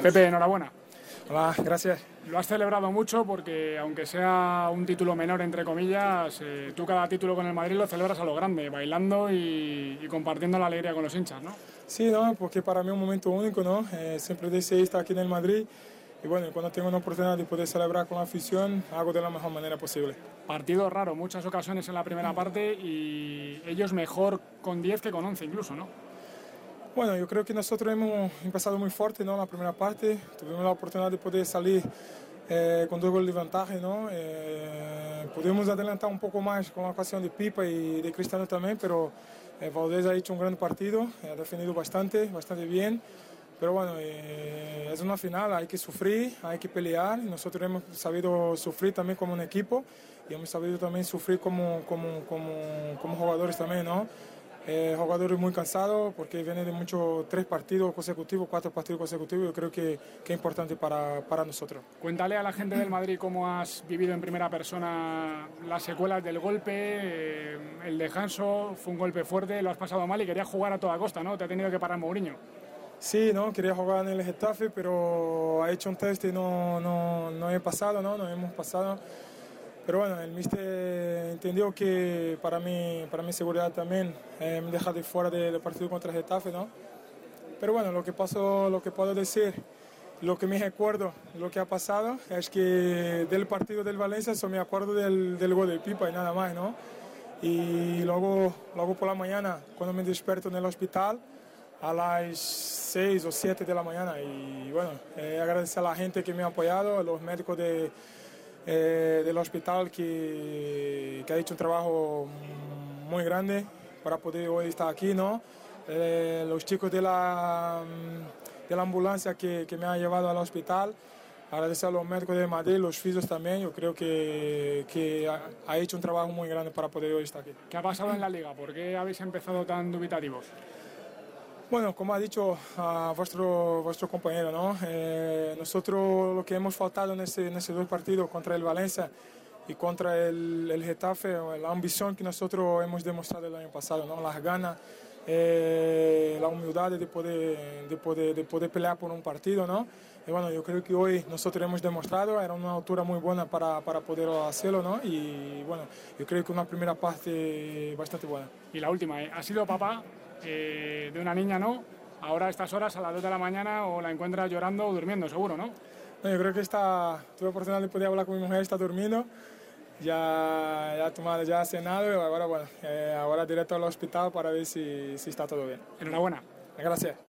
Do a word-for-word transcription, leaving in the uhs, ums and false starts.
Pepe, enhorabuena. Hola, gracias. Lo has celebrado mucho porque, aunque sea un título menor, entre comillas, eh, tú cada título con el Madrid lo celebras a lo grande, bailando y, y compartiendo la alegría con los hinchas, ¿no? Sí, no, porque para mí es un momento único, ¿no? Eh, siempre deseé estar aquí en el Madrid y bueno, cuando tengo una oportunidad de poder celebrar con la afición, hago de la mejor manera posible. Partido raro, muchas ocasiones en la primera parte y ellos mejor con diez que con once incluso, ¿no? Bueno, yo creo que nosotros hemos empezado muy fuerte, ¿no? La primera parte, tuvimos la oportunidad de poder salir eh, con dos goles de ventaja, ¿no? Eh, pudimos adelantar un poco más con la ocasión de Pipa y de Cristiano también, pero eh, Valdés ha hecho un gran partido, ha defendido bastante, bastante bien. Pero bueno, eh, es una final, hay que sufrir, hay que pelear. Y nosotros hemos sabido sufrir también como un equipo y hemos sabido también sufrir como, como, como, como jugadores también, ¿no? Eh, jugadores muy cansados porque vienen de muchos tres partidos consecutivos, cuatro partidos consecutivos. Yo creo que, que es importante para, para nosotros. Cuéntale a la gente del Madrid cómo has vivido en primera persona las secuelas del golpe, eh, el descanso, fue un golpe fuerte, lo has pasado mal y querías jugar a toda costa, ¿no? Te ha tenido que parar Mourinho. Sí, no, quería jugar en el Getafe, pero ha hecho un test y no, no, no he pasado, ¿no? No hemos pasado. Pero bueno, el míster entendió que para mí, para mi seguridad también eh, me deja de fuera del de partido contra el Getafe, ¿no? Pero bueno, lo que pasó, lo que puedo decir, lo que me recuerdo, lo que ha pasado, es que del partido del Valencia solo me acuerdo del, del gol de Pipa y nada más, ¿no? Y luego, luego por la mañana, cuando me despierto en el hospital, a las seis o siete de la mañana, y bueno, eh, agradecer a la gente que me ha apoyado, a los médicos de... Eh, del hospital que, que ha hecho un trabajo muy grande para poder hoy estar aquí, ¿no? Eh, los chicos de la, de la ambulancia que, que me han llevado al hospital, agradecer a los médicos de Madrid, los fisios también. Yo creo que, que ha, ha hecho un trabajo muy grande para poder hoy estar aquí. ¿Qué ha pasado en la Liga? ¿Por qué habéis empezado tan dubitativos? Bueno, como ha dicho uh, vuestro, vuestro compañero, ¿no? Eh, nosotros lo que hemos faltado en ese, en ese dos partidos contra el Valencia y contra el, el Getafe, la ambición que nosotros hemos demostrado el año pasado, ¿no? Las ganas, eh, la humildad de poder, de, poder, de poder pelear por un partido, ¿no? Y bueno, yo creo que hoy nosotros hemos demostrado, era una altura muy buena para, para poder hacerlo, ¿no? Y bueno, yo creo que una primera parte bastante buena. Y la última, ¿eh? ¿Ha sido papá? Eh, de una niña, ¿no? Ahora a estas horas, a las dos de la mañana, o la encuentras llorando o durmiendo, seguro, ¿no? No, yo creo que está, tuve la oportunidad de poder hablar con mi mujer, está durmiendo, ya, ya, tomado, ya ha cenado y ahora, bueno, eh, ahora directo al hospital para ver si, si está todo bien. Enhorabuena. Gracias.